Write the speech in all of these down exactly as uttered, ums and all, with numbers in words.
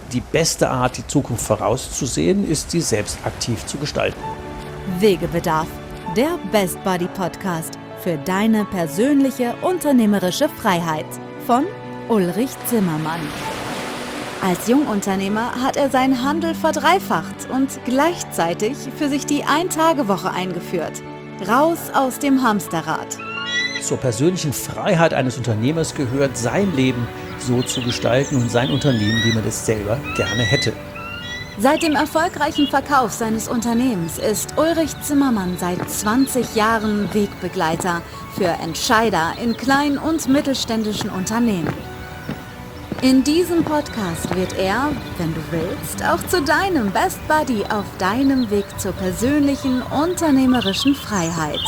Die beste Art, die Zukunft vorauszusehen, ist, sie selbst aktiv zu gestalten. Wegebedarf, der Best Buddy Podcast für deine persönliche unternehmerische Freiheit von Ulrich Zimmermann. Als Jungunternehmer hat er seinen Handel verdreifacht und gleichzeitig für sich die Ein-Tage-Woche eingeführt. Raus aus dem Hamsterrad. Zur persönlichen Freiheit eines Unternehmers gehört, sein Leben so zu gestalten und sein Unternehmen, wie man es selber gerne hätte. Seit dem erfolgreichen Verkauf seines Unternehmens ist Ulrich Zimmermann seit zwanzig Jahren Wegbegleiter für Entscheider in kleinen und mittelständischen Unternehmen. In diesem Podcast wird er, wenn du willst, auch zu deinem Best Buddy auf deinem Weg zur persönlichen unternehmerischen Freiheit.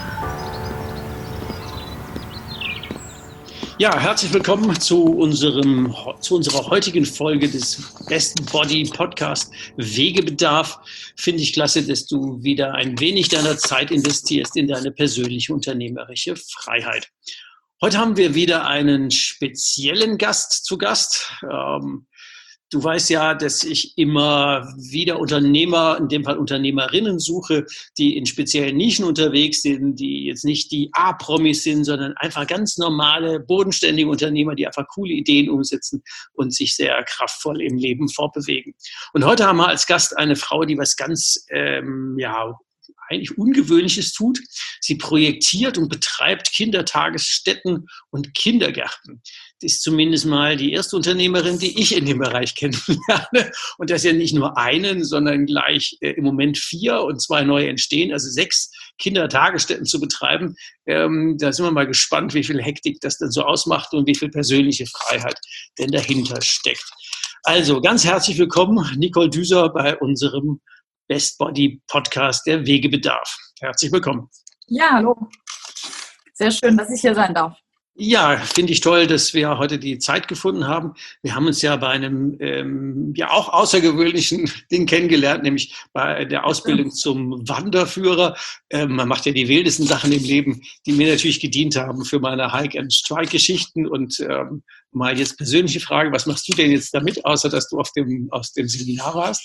Ja, herzlich willkommen zu, unserem, zu unserer heutigen Folge des Best Buddy Podcast Wegebedarf. Finde ich klasse, dass du wieder ein wenig deiner Zeit investierst in deine persönliche unternehmerische Freiheit. Heute haben wir wieder einen speziellen Gast zu Gast. Ähm, Du weißt ja, dass ich immer wieder Unternehmer, in dem Fall Unternehmerinnen suche, die in speziellen Nischen unterwegs sind, die jetzt nicht die A-Promis sind, sondern einfach ganz normale, bodenständige Unternehmer, die einfach coole Ideen umsetzen und sich sehr kraftvoll im Leben fortbewegen. Und heute haben wir als Gast eine Frau, die was ganz, ähm, ja, eigentlich Ungewöhnliches tut. Sie projektiert und betreibt Kindertagesstätten und Kindergärten. Das ist zumindest mal die erste Unternehmerin, die ich in dem Bereich kennenlerne. Und das ist ja nicht nur einen, sondern gleich äh, im Moment vier und zwei neue entstehen, also sechs Kindertagesstätten zu betreiben. Ähm, da sind wir mal gespannt, wie viel Hektik das denn so ausmacht und wie viel persönliche Freiheit denn dahinter steckt. Also ganz herzlich willkommen, Nicole Düser, bei unserem Best Buddy Podcast, der Wegebedarf. Herzlich willkommen. Ja, hallo. Sehr schön, dass ich hier sein darf. Ja, finde ich toll, dass wir heute die Zeit gefunden haben. Wir haben uns ja bei einem ähm, ja auch außergewöhnlichen Ding kennengelernt, nämlich bei der Ausbildung zum Wanderführer. Ähm, man macht ja die wildesten Sachen im Leben, die mir natürlich gedient haben für meine Hike-and-Strike-Geschichten. Und ähm, mal jetzt persönliche Frage, was machst du denn jetzt damit, außer dass du auf dem, aus dem Seminar warst?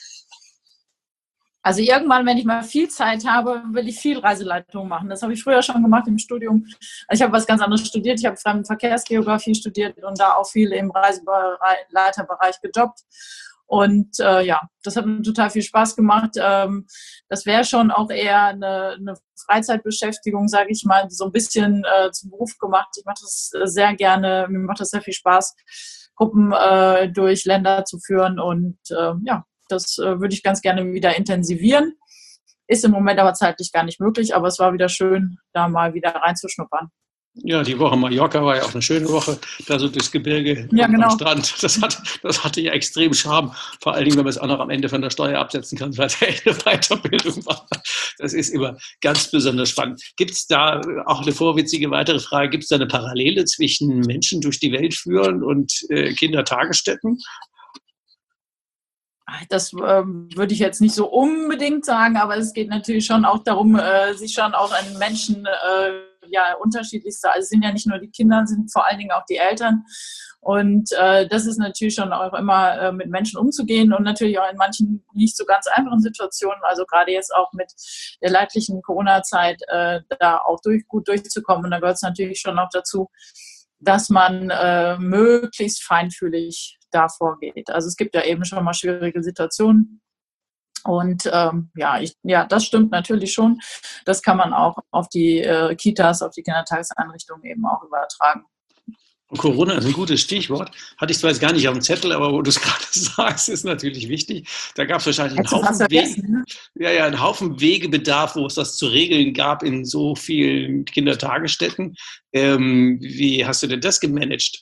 Also irgendwann, wenn ich mal viel Zeit habe, will ich viel Reiseleitung machen. Das habe ich früher schon gemacht im Studium. Also ich habe was ganz anderes studiert. Ich habe Fremdenverkehrsgeografie studiert und da auch viel im Reiseleiterbereich gejobbt. Und äh, ja, das hat mir total viel Spaß gemacht. Ähm, das wäre schon auch eher eine, eine Freizeitbeschäftigung, sage ich mal, so ein bisschen äh, zum Beruf gemacht. Ich mache das sehr gerne. Mir macht das sehr viel Spaß, Gruppen äh, durch Länder zu führen und äh, ja, das äh, würde ich ganz gerne wieder intensivieren. Ist im Moment aber zeitlich gar nicht möglich, aber es war wieder schön, da mal wieder reinzuschnuppern. Ja, die Woche Mallorca war ja auch eine schöne Woche, da so durchs Gebirge ja, genau. am Strand. Das, hat, das hatte ja extrem Charme, vor allen Dingen, wenn man es auch noch am Ende von der Steuer absetzen kann, weil es ja echt eine Weiterbildung war. Das ist immer ganz besonders spannend. Gibt es da auch eine vorwitzige weitere Frage, gibt es da eine Parallele zwischen Menschen durch die Welt führen und äh, Kindertagesstätten? Das ähm, würde ich jetzt nicht so unbedingt sagen, aber es geht natürlich schon auch darum, äh, sich schon auch an Menschen äh, ja unterschiedlichste, also es sind ja nicht nur die Kinder, sind vor allen Dingen auch die Eltern und äh, das ist natürlich schon auch immer äh, mit Menschen umzugehen und natürlich auch in manchen nicht so ganz einfachen Situationen, also gerade jetzt auch mit der leidlichen Corona-Zeit äh, da auch durch, gut durchzukommen und da gehört es natürlich schon auch dazu, dass man äh, möglichst feinfühlig da vorgeht. Also es gibt ja eben schon mal schwierige Situationen. Und ähm, ja, ich, ja, das stimmt natürlich schon. Das kann man auch auf die äh, Kitas, auf die Kindertageseinrichtungen eben auch übertragen. Corona ist ein gutes Stichwort. Hatte ich zwar jetzt gar nicht auf dem Zettel, aber wo du es gerade sagst, ist natürlich wichtig. Da gab es wahrscheinlich einen Haufen, Wege, ja, ja, einen Haufen Wegebedarf, wo es das zu regeln gab in so vielen Kindertagesstätten. Ähm, wie hast du denn das gemanagt?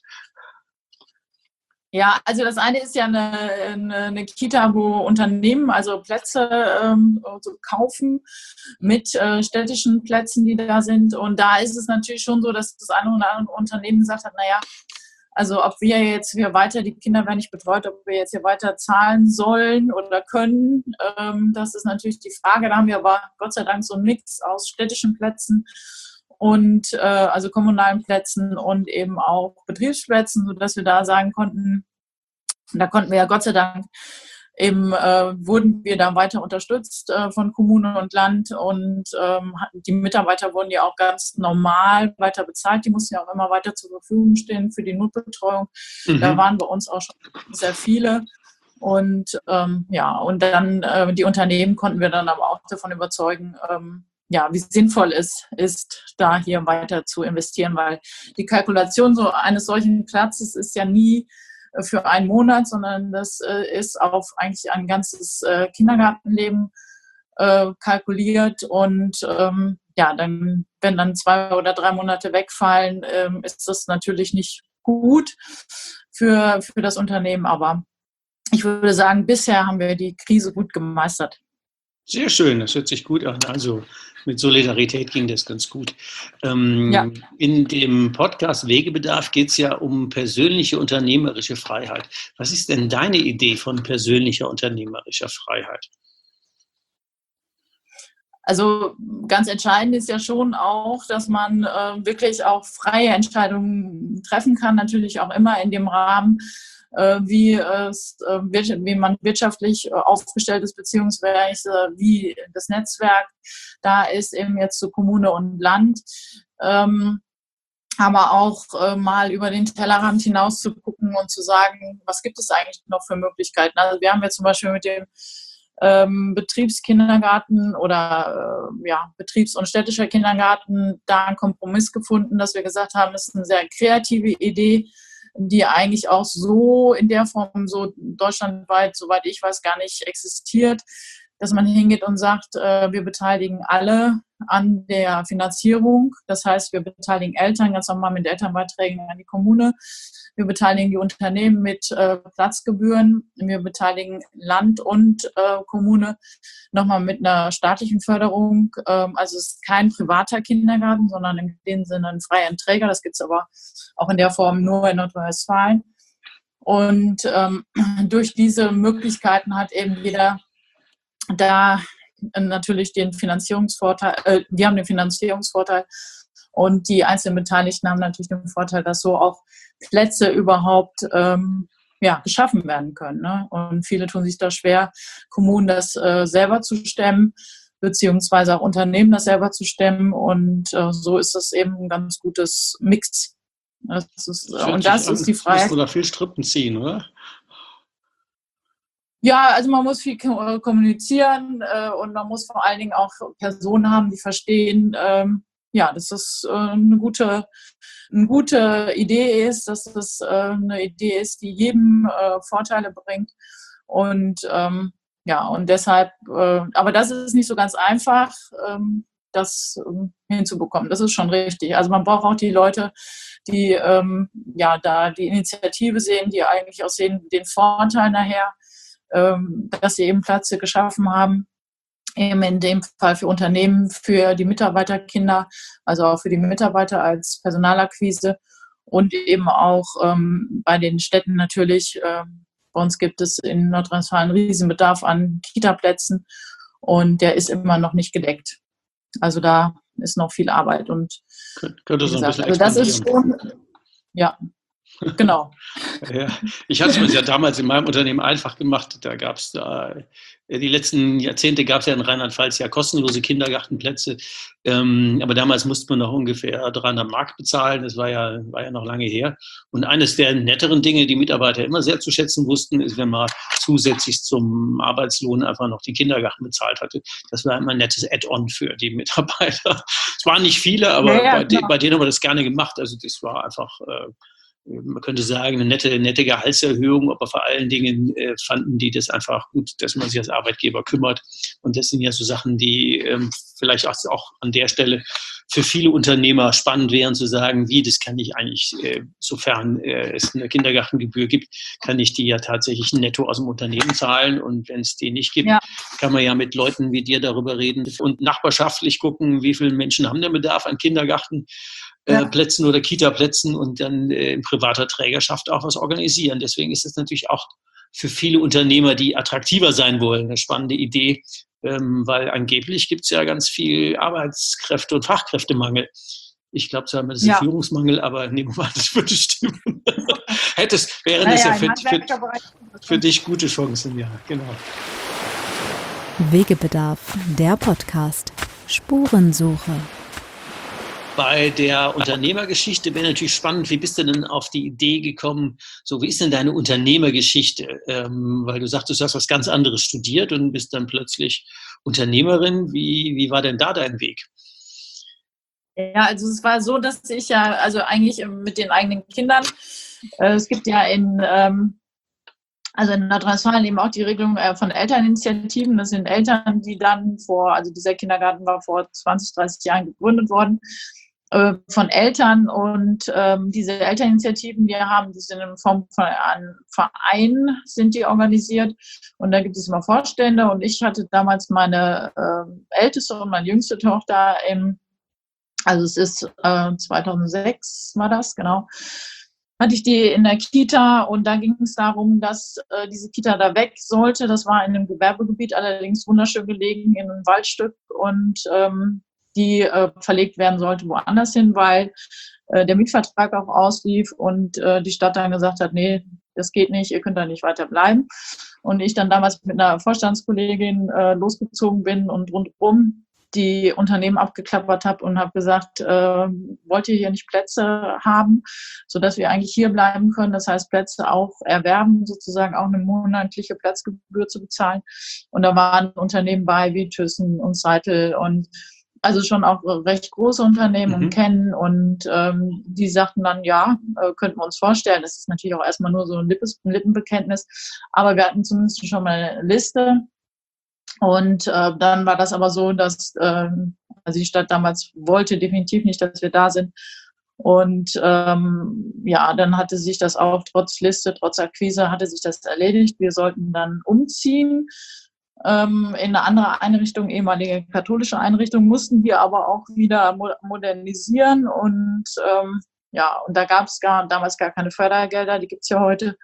Ja, also das eine ist ja eine, eine, eine Kita, wo Unternehmen also Plätze ähm, so kaufen mit äh, städtischen Plätzen, die da sind. Und da ist es natürlich schon so, dass das eine oder andere Unternehmen gesagt hat, naja, also ob wir jetzt hier weiter, die Kinder werden nicht betreut, ob wir jetzt hier weiter zahlen sollen oder können, ähm, das ist natürlich die Frage. Da haben wir aber Gott sei Dank so einen Mix aus städtischen Plätzen und äh, also kommunalen Plätzen und eben auch Betriebsplätzen, sodass wir da sagen konnten, da konnten wir ja Gott sei Dank eben, äh, wurden wir da weiter unterstützt äh, von Kommune und Land und ähm, die Mitarbeiter wurden ja auch ganz normal weiter bezahlt. Die mussten ja auch immer weiter zur Verfügung stehen für die Notbetreuung. Mhm. Da waren bei uns auch schon sehr viele. Und ähm, ja, und dann äh, die Unternehmen konnten wir dann aber auch davon überzeugen, ähm, ja, wie sinnvoll es ist, da hier weiter zu investieren, weil die Kalkulation so eines solchen Platzes ist ja nie für einen Monat, sondern das äh, ist auf eigentlich ein ganzes äh, Kindergartenleben äh, kalkuliert und ähm, ja, dann, wenn dann zwei oder drei Monate wegfallen, ähm, ist das natürlich nicht gut für, für das Unternehmen, aber ich würde sagen, bisher haben wir die Krise gut gemeistert. Sehr schön, das hört sich gut an. Also mit Solidarität ging das ganz gut. Ähm, ja. In dem Podcast Wegebedarf geht es ja um persönliche unternehmerische Freiheit. Was ist denn deine Idee von persönlicher unternehmerischer Freiheit? Also ganz entscheidend ist ja schon auch, dass man äh, wirklich auch freie Entscheidungen treffen kann, natürlich auch immer in dem Rahmen, wie, es, wie man wirtschaftlich aufgestellt ist, beziehungsweise wie das Netzwerk da ist, eben jetzt zu Kommune und Land. Aber auch mal über den Tellerrand hinaus zu gucken und zu sagen, was gibt es eigentlich noch für Möglichkeiten. Also wir haben ja zum Beispiel mit dem ähm, Betriebskindergarten oder äh, ja, Betriebs- und städtischer Kindergarten da einen Kompromiss gefunden, dass wir gesagt haben, das ist eine sehr kreative Idee, die eigentlich auch so in der Form so deutschlandweit, soweit ich weiß, gar nicht existiert, dass man hingeht und sagt, äh, wir beteiligen alle an der Finanzierung. Das heißt, wir beteiligen Eltern ganz normal mit Elternbeiträgen an die Kommune. Wir beteiligen die Unternehmen mit äh, Platzgebühren. Wir beteiligen Land und äh, Kommune nochmal mit einer staatlichen Förderung. Ähm, also es ist kein privater Kindergarten, sondern in dem Sinne ein freier Träger. Das gibt es aber auch in der Form nur in Nordrhein-Westfalen. Und ähm, durch diese Möglichkeiten hat eben jeder da natürlich den Finanzierungsvorteil, äh, wir haben den Finanzierungsvorteil und die einzelnen Beteiligten haben natürlich den Vorteil, dass so auch Plätze überhaupt ähm, ja, geschaffen werden können. Ne? Und viele tun sich da schwer, Kommunen das äh, selber zu stemmen, beziehungsweise auch Unternehmen das selber zu stemmen. Und äh, so ist das eben ein ganz gutes Mix. Das ist, das und das an, ist die Freiheit. Oder viel Strippen ziehen, oder? Ja, also man muss viel kommunizieren äh, und man muss vor allen Dingen auch Personen haben, die verstehen, ähm, ja, dass das äh, eine gute, eine gute Idee ist, dass das äh, eine Idee ist, die jedem äh, Vorteile bringt. Und ähm, ja, und deshalb, äh, aber das ist nicht so ganz einfach, ähm, das ähm, hinzubekommen. Das ist schon richtig. Also man braucht auch die Leute, die ähm, ja da die Initiative sehen, die eigentlich auch sehen den Vorteil nachher, dass sie eben Plätze geschaffen haben, eben in dem Fall für Unternehmen, für die Mitarbeiterkinder, also auch für die Mitarbeiter als Personalakquise und eben auch ähm, bei den Städten natürlich. Äh, bei uns gibt es in Nordrhein-Westfalen einen Riesenbedarf an Kita-Plätzen und der ist immer noch nicht gedeckt. Also da ist noch viel Arbeit und könnte so ein bisschen also das ist schon, ja. Genau. Ja, ich hatte es mir ja damals in meinem Unternehmen einfach gemacht. Da gab es da, die letzten Jahrzehnte gab es ja in Rheinland-Pfalz ja kostenlose Kindergartenplätze. Ähm, aber damals musste man noch ungefähr dreihundert Mark bezahlen. Das war ja, war ja noch lange her. Und eines der netteren Dinge, die Mitarbeiter immer sehr zu schätzen wussten, ist, wenn man zusätzlich zum Arbeitslohn einfach noch den Kindergarten bezahlt hatte. Das war immer ein nettes Add-on für die Mitarbeiter. Es waren nicht viele, aber ja, ja, bei, de, bei denen haben wir das gerne gemacht. Also das war einfach... Äh, man könnte sagen, eine nette, nette Gehaltserhöhung, aber vor allen Dingen äh, fanden die das einfach gut, dass man sich als Arbeitgeber kümmert. Und das sind ja so Sachen, die ähm, vielleicht auch, auch an der Stelle für viele Unternehmer spannend wären, zu sagen, wie, das kann ich eigentlich, äh, sofern äh, es eine Kindergartengebühr gibt, kann ich die ja tatsächlich netto aus dem Unternehmen zahlen. Und wenn es die nicht gibt, ja. kann man ja mit Leuten wie dir darüber reden und nachbarschaftlich gucken, wie viele Menschen haben denn Bedarf an Kindergarten. Ja. Plätzen oder Kita-Plätzen und dann äh, in privater Trägerschaft auch was organisieren. Deswegen ist es natürlich auch für viele Unternehmer, die attraktiver sein wollen, eine spannende Idee, ähm, weil angeblich gibt es ja ganz viel Arbeitskräfte- und Fachkräftemangel. Ich glaube zwar, das ist ja. ein Führungsmangel, aber nehmen wir mal, das würde stimmen. hättest, wären naja, es ja im für, für, Handwerkerbereich für dich gute Chancen, ja, genau. Wegebedarf, der Podcast. Spurensuche. Bei der Unternehmergeschichte wäre natürlich spannend, wie bist du denn auf die Idee gekommen, so wie ist denn deine Unternehmergeschichte? Ähm, weil du sagtest, du hast was ganz anderes studiert und bist dann plötzlich Unternehmerin. Wie, wie war denn da dein Weg? Ja, also es war so, dass ich ja, also eigentlich mit den eigenen Kindern, äh, es gibt ja in, ähm, also in Nordrhein-Westfalen eben auch die Regelung äh, von Elterninitiativen. Das sind Eltern, die dann vor, also dieser Kindergarten war vor zwanzig, dreißig Jahren gegründet worden, äh, von Eltern. Und ähm, diese Elterninitiativen, die haben, die sind in Form von einem Verein, sind die organisiert. Und da gibt es immer Vorstände. Und ich hatte damals meine äh, älteste und meine jüngste Tochter im, also es ist äh, zweitausendsechs war das, genau, hatte ich die in der Kita und da ging es darum, dass äh, diese Kita da weg sollte. Das war in einem Gewerbegebiet, allerdings wunderschön gelegen in einem Waldstück und ähm, die äh, verlegt werden sollte woanders hin, weil äh, der Mietvertrag auch auslief und äh, die Stadt dann gesagt hat, nee, das geht nicht, ihr könnt da nicht weiter bleiben. Und ich dann damals mit einer Vorstandskollegin äh, losgezogen bin und rundherum die Unternehmen abgeklappert habe und habe gesagt, äh, wollt ihr hier nicht Plätze haben, sodass wir eigentlich hier bleiben können. Das heißt, Plätze auch erwerben, sozusagen auch eine monatliche Platzgebühr zu bezahlen. Und da waren Unternehmen bei wie Thyssen und Seitel und also schon auch recht große Unternehmen Mhm. und kennen. Und ähm, die sagten dann, ja, äh, könnten wir uns vorstellen. Das ist natürlich auch erstmal nur so ein Lippes, ein Lippenbekenntnis. Aber wir hatten zumindest schon mal eine Liste. Und äh, dann war das aber so, dass ähm, also die Stadt damals wollte definitiv nicht, dass wir da sind. Und ähm, ja, dann hatte sich das auch trotz Liste, trotz Akquise, hatte sich das erledigt. Wir sollten dann umziehen ähm, in eine andere Einrichtung, ehemalige katholische Einrichtung, mussten wir aber auch wieder mo- modernisieren. Und ähm, ja, und da gab es gar, damals gar keine Fördergelder, die gibt es ja heute.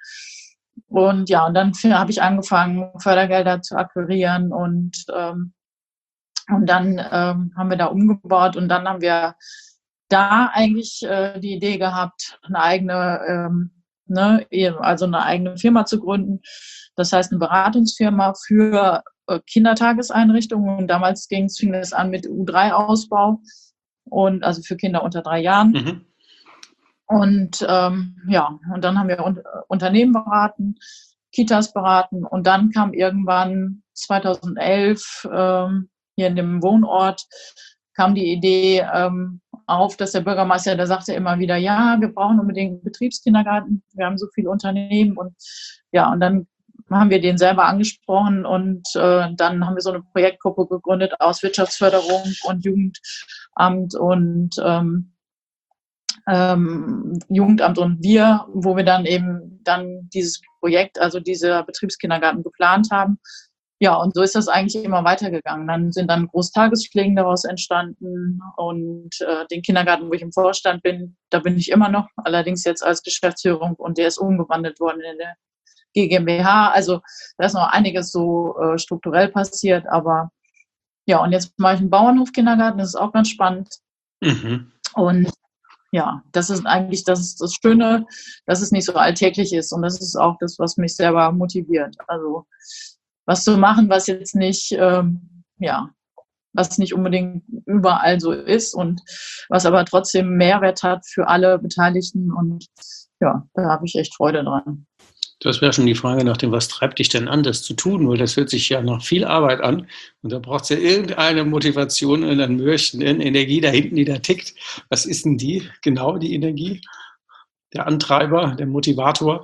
Und ja, und dann habe ich angefangen, Fördergelder zu akquirieren und, ähm, und dann ähm, haben wir da umgebaut und dann haben wir da eigentlich äh, die Idee gehabt, eine eigene, ähm, ne, also eine eigene Firma zu gründen. Das heißt, eine Beratungsfirma für äh, Kindertageseinrichtungen. Und damals ging's, fing es an mit U drei Ausbau und also für Kinder unter drei Jahren. Mhm. Und ähm, ja, und dann haben wir un- Unternehmen beraten, Kitas beraten und dann kam irgendwann zweitausendelf ähm, hier in dem Wohnort kam die Idee ähm, auf, dass der Bürgermeister, der sagte immer wieder, ja, wir brauchen unbedingt einen Betriebskindergarten, wir haben so viele Unternehmen und ja, und dann haben wir den selber angesprochen und äh, dann haben wir so eine Projektgruppe gegründet aus Wirtschaftsförderung und Jugendamt und ähm, Ähm, Jugendamt und wir, wo wir dann eben dann dieses Projekt, also dieser Betriebskindergarten geplant haben. Ja, und so ist das eigentlich immer weitergegangen. Dann sind dann Großtagespflegen daraus entstanden und äh, den Kindergarten, wo ich im Vorstand bin, da bin ich immer noch, allerdings jetzt als Geschäftsführung und der ist umgewandelt worden in der G GmbH. Also da ist noch einiges so äh, strukturell passiert, aber ja, und jetzt mache ich einen Bauernhof-Kindergarten, das ist auch ganz spannend. Mhm. Und ja, das ist eigentlich das, ist das Schöne, dass es nicht so alltäglich ist. Und das ist auch das, was mich selber motiviert. Also was zu machen, was jetzt nicht, ähm, ja, was nicht unbedingt überall so ist und was aber trotzdem Mehrwert hat für alle Beteiligten. Und ja, da habe ich echt Freude dran. Das wäre schon die Frage nach dem, was treibt dich denn an, das zu tun? Weil das hört sich ja nach viel Arbeit an. Und da braucht es ja irgendeine Motivation und ein Mürchen, eine Energie da hinten, die da tickt. Was ist denn die, genau die Energie? Der Antreiber, der Motivator?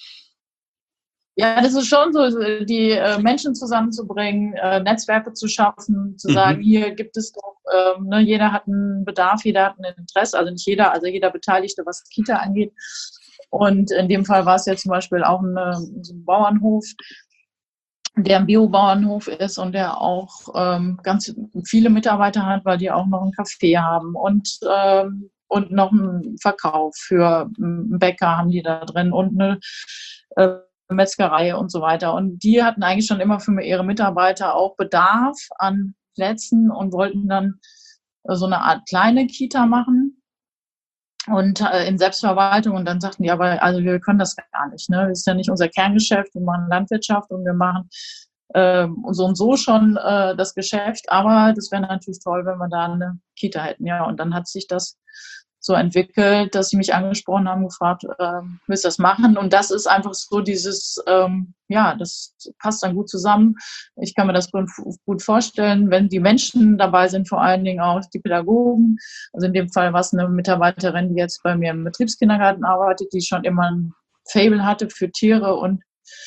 Ja, das ist schon so, die äh, Menschen zusammenzubringen, äh, Netzwerke zu schaffen, zu Mhm. sagen, hier gibt es doch, ähm, ne, jeder hat einen Bedarf, jeder hat ein Interesse, also nicht jeder, also jeder Beteiligte, was Kita angeht. Und in dem Fall war es ja zum Beispiel auch eine, so ein Bauernhof, der ein Bio-Bauernhof ist und der auch ähm, ganz viele Mitarbeiter hat, weil die auch noch ein Café haben und, ähm, und noch einen Verkauf für einen Bäcker haben die da drin und eine äh, Metzgerei und so weiter. Und die hatten eigentlich schon immer für ihre Mitarbeiter auch Bedarf an Plätzen und wollten dann so eine Art kleine Kita machen. und äh, in Selbstverwaltung. Und dann sagten die, aber also wir können das gar nicht. Ne? Das ist ja nicht unser Kerngeschäft. Wir machen Landwirtschaft und wir machen ähm, so und so schon äh, das Geschäft. Aber das wäre natürlich toll, wenn wir da eine Kita hätten. Ja, und dann hat sich das so entwickelt, dass sie mich angesprochen haben, gefragt, ähm, willst du das machen? Und das ist einfach so dieses, ähm, ja, das passt dann gut zusammen. Ich kann mir das gut, gut vorstellen, wenn die Menschen dabei sind, vor allen Dingen auch die Pädagogen. Also in dem Fall war es eine Mitarbeiterin, die jetzt bei mir im Betriebskindergarten arbeitet, die schon immer ein Faible hatte für Tiere und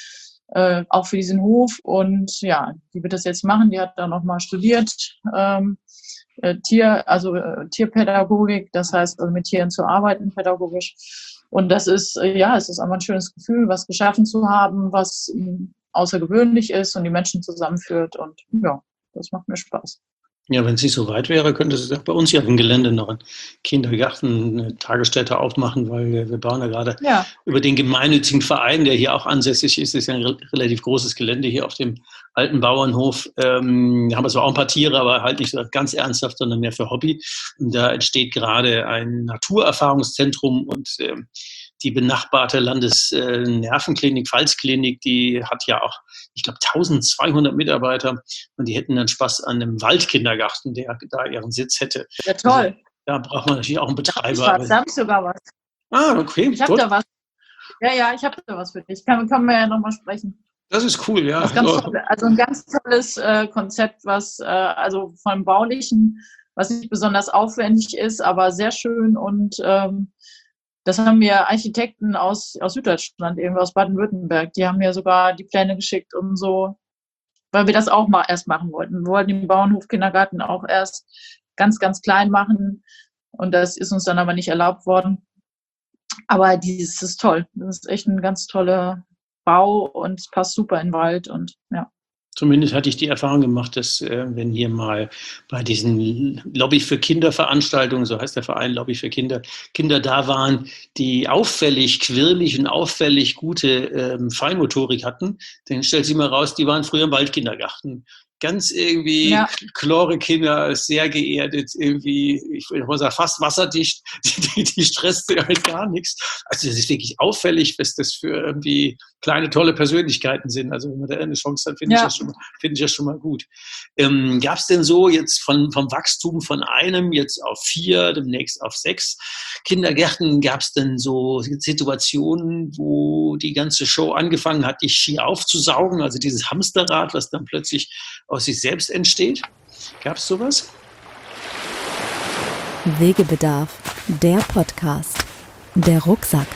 äh, auch für diesen Hof. Und ja, die wird das jetzt machen. Die hat dann nochmal studiert. Ähm, Tier, also äh, Tierpädagogik, das heißt, also mit Tieren zu arbeiten, pädagogisch. Und das ist, äh, ja, es ist einfach ein schönes Gefühl, was geschaffen zu haben, was äh, außergewöhnlich ist und die Menschen zusammenführt. Und ja, das macht mir Spaß. Ja, wenn es nicht so weit wäre, könnte es bei uns ja auf dem Gelände noch einen Kindergarten, eine Tagesstätte aufmachen, weil wir, wir bauen ja gerade ja. über den gemeinnützigen Verein, der hier auch ansässig ist. Das ist ja ein relativ großes Gelände hier auf dem alten Bauernhof. Ähm, haben wir zwar auch ein paar Tiere, aber halt nicht so ganz ernsthaft, sondern mehr für Hobby. Und da entsteht gerade ein Naturerfahrungszentrum und ähm, die benachbarte Landesnervenklinik, Pfalzklinik, die hat ja auch, ich glaube, tausendzweihundert Mitarbeiter und die hätten dann Spaß an einem Waldkindergarten, der da ihren Sitz hätte. Ja, toll. Also, da braucht man natürlich auch einen Betreiber. Da habe ich sogar was. Ah, okay. Ich habe da was. Ja, ja, ich habe da was für dich. Kann, können wir ja nochmal sprechen. Das ist cool, ja. Das ist ganz toll. Also ein ganz tolles äh, Konzept, was äh, also vom Baulichen, was nicht besonders aufwendig ist, aber sehr schön und ähm, das haben mir Architekten aus, aus Süddeutschland, irgendwie aus Baden-Württemberg, die haben mir sogar die Pläne geschickt und so, weil wir das auch mal erst machen wollten. Wir wollten den Bauernhof-Kindergarten auch erst ganz, ganz klein machen und das ist uns dann aber nicht erlaubt worden. Aber dieses ist toll. Das ist echt ein ganz toller Bau und es passt super in den Wald und ja. Zumindest hatte ich die Erfahrung gemacht, dass äh, wenn hier mal bei diesen Lobby für Kinder Veranstaltungen, so heißt der Verein Lobby für Kinder, Kinder da waren, die auffällig quirlig und auffällig gute ähm, Feinmotorik hatten, dann stellt sich mal raus, die waren früher im Waldkindergarten. Ganz irgendwie ja. chlore Kinder, sehr geerdet, irgendwie, ich würde mal sagen, fast wasserdicht, die, die stresst halt gar nichts. Also das ist wirklich auffällig, was das für irgendwie kleine, tolle Persönlichkeiten sind. Also wenn man da eine Chance hat, finde ja. ich, das schon mal, finde ich das schon mal gut. Ähm, gab es denn so jetzt von, vom Wachstum von einem jetzt auf vier, demnächst auf sechs Kindergärten, gab es denn so Situationen, wo die ganze Show angefangen hat, dich schier aufzusaugen, also dieses Hamsterrad, was dann plötzlich aus sich selbst entsteht? Gab es sowas? Wegebedarf, der Podcast, der Rucksack.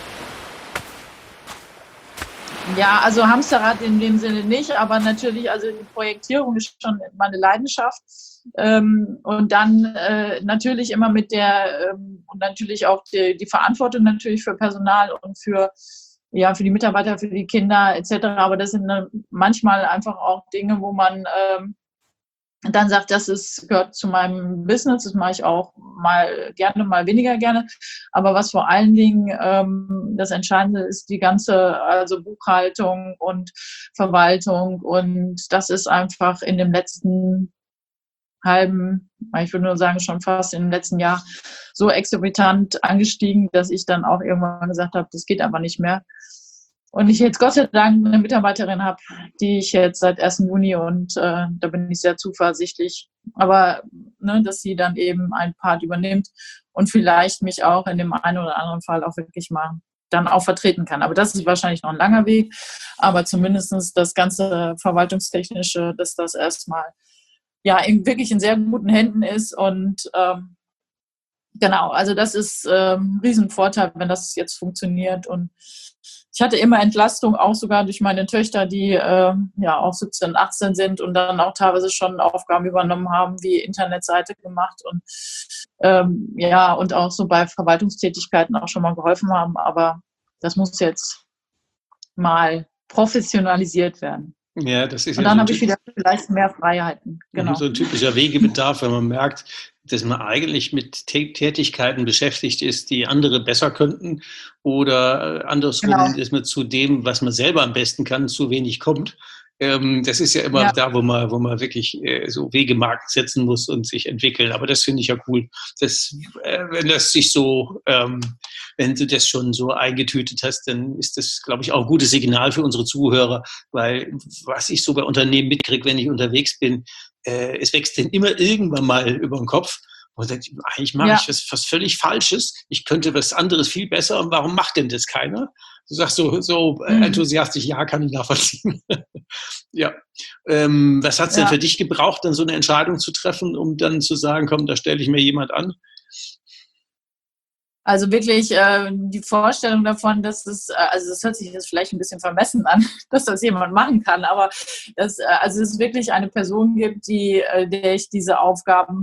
Ja, also Hamsterrad in dem Sinne nicht, aber natürlich, also die Projektierung ist schon meine Leidenschaft. Ähm, und dann äh, natürlich immer mit der, ähm, und natürlich auch die, die Verantwortung natürlich für Personal und für, ja, für die Mitarbeiter, für die Kinder et cetera. Aber das sind äh, manchmal einfach auch Dinge, wo man ähm, dann sagt, das ist, gehört zu meinem Business, das mache ich auch mal gerne, mal weniger gerne. Aber was vor allen Dingen ähm, das Entscheidende ist, die ganze also Buchhaltung und Verwaltung. Und das ist einfach in dem letzten halben, ich würde nur sagen, schon fast im letzten Jahr so exorbitant angestiegen, dass ich dann auch irgendwann gesagt habe, das geht aber nicht mehr. Und ich jetzt Gott sei Dank eine Mitarbeiterin habe, die ich jetzt seit ersten Juni und äh, da bin ich sehr zuversichtlich. Aber ne, dass sie dann eben einen Part übernimmt und vielleicht mich auch in dem einen oder anderen Fall auch wirklich mal dann auch vertreten kann. Aber das ist wahrscheinlich noch ein langer Weg. Aber zumindest das ganze Verwaltungstechnische, dass das erstmal ja in, wirklich in sehr guten Händen ist. Und ähm, genau, also das ist ähm, ein Riesenvorteil, wenn das jetzt funktioniert. Und ich hatte immer Entlastung, auch sogar durch meine Töchter, die äh, ja auch siebzehn, achtzehn sind und dann auch teilweise schon Aufgaben übernommen haben, wie Internetseite gemacht und ähm, ja und auch so bei Verwaltungstätigkeiten auch schon mal geholfen haben. Aber das muss jetzt mal professionalisiert werden. Ja, das ist und ja dann so habe ich wieder vielleicht mehr Freiheiten. Genau. So ein typischer Wegebedarf, wenn man merkt, dass man eigentlich mit Tätigkeiten beschäftigt ist, die andere besser könnten oder andersrum, genau. dass man zu dem, was man selber am besten kann, zu wenig kommt. Ähm, das ist ja immer Ja. da, wo man, wo man wirklich äh, so Wegemarken setzen muss und sich entwickeln. Aber das finde ich ja cool. Das, äh, wenn das sich so, ähm, wenn du das schon so eingetütet hast, dann ist das, glaube ich, auch ein gutes Signal für unsere Zuhörer, weil was ich so bei Unternehmen mitkriege, wenn ich unterwegs bin, äh, es wächst denen immer irgendwann mal über den Kopf. Und sagt, eigentlich mache Ja. ich was, was völlig Falsches. Ich könnte was anderes viel besser. Und warum macht denn das keiner? Du sagst so, so Mhm. enthusiastisch, ja, kann ich nachvollziehen. Ja. Ähm, was hat es denn Ja. für dich gebraucht, dann so eine Entscheidung zu treffen, um dann zu sagen, komm, da stelle ich mir jemand an? Also wirklich äh, die Vorstellung davon, dass es, äh, also das hört sich jetzt vielleicht ein bisschen vermessen an, dass das jemand machen kann, aber dass äh, also es wirklich eine Person gibt, die, äh, der ich diese Aufgaben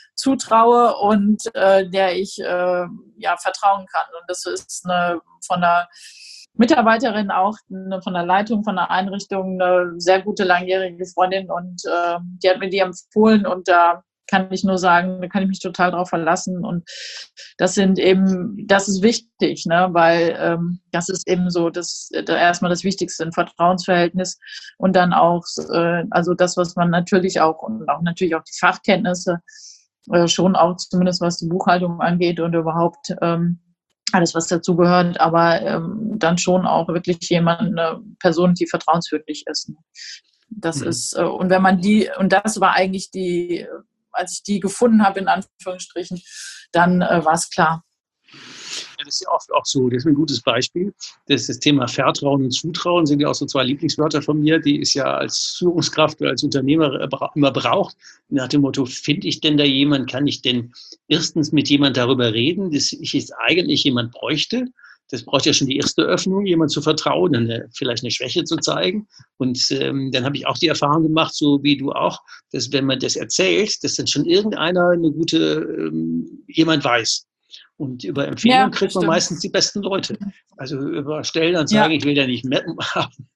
zutraue und äh, der ich äh, ja vertrauen kann. Und das ist eine von der Mitarbeiterin auch, eine, von der Leitung von der Einrichtung, eine sehr gute langjährige Freundin und äh, die hat mir die empfohlen und da kann ich nur sagen, da kann ich mich total drauf verlassen und das sind eben, das ist wichtig, ne, weil ähm, das ist eben so, das erstmal das Wichtigste, ein Vertrauensverhältnis und dann auch, äh, also das, was man natürlich auch und auch natürlich auch die Fachkenntnisse äh, schon auch zumindest was die Buchhaltung angeht und überhaupt ähm, alles, was dazugehört, aber ähm, dann schon auch wirklich jemand, eine Person, die vertrauenswürdig ist. Ne? Das Mhm. ist, äh, und wenn man die, und das war eigentlich die, als ich die gefunden habe, in Anführungsstrichen, dann äh, war es klar. Ja, das ist ja oft auch so, das ist ein gutes Beispiel. Das, das Thema Vertrauen und Zutrauen sind ja auch so zwei Lieblingswörter von mir, die ist ja als Führungskraft oder als Unternehmer immer braucht. Nach dem Motto, finde ich denn da jemand, kann ich denn erstens mit jemand darüber reden, dass ich jetzt eigentlich jemand bräuchte? Das braucht ja schon die erste Öffnung, jemand zu vertrauen, eine, vielleicht eine Schwäche zu zeigen. Und ähm, dann habe ich auch die Erfahrung gemacht, so wie du auch, dass wenn man das erzählt, dass dann schon irgendeiner eine gute, ähm, jemand weiß. Und über Empfehlung Ja, kriegt man stimmt. meistens die besten Leute. Also über Stellenanzeigen, Ja. ich will da nicht mehr haben.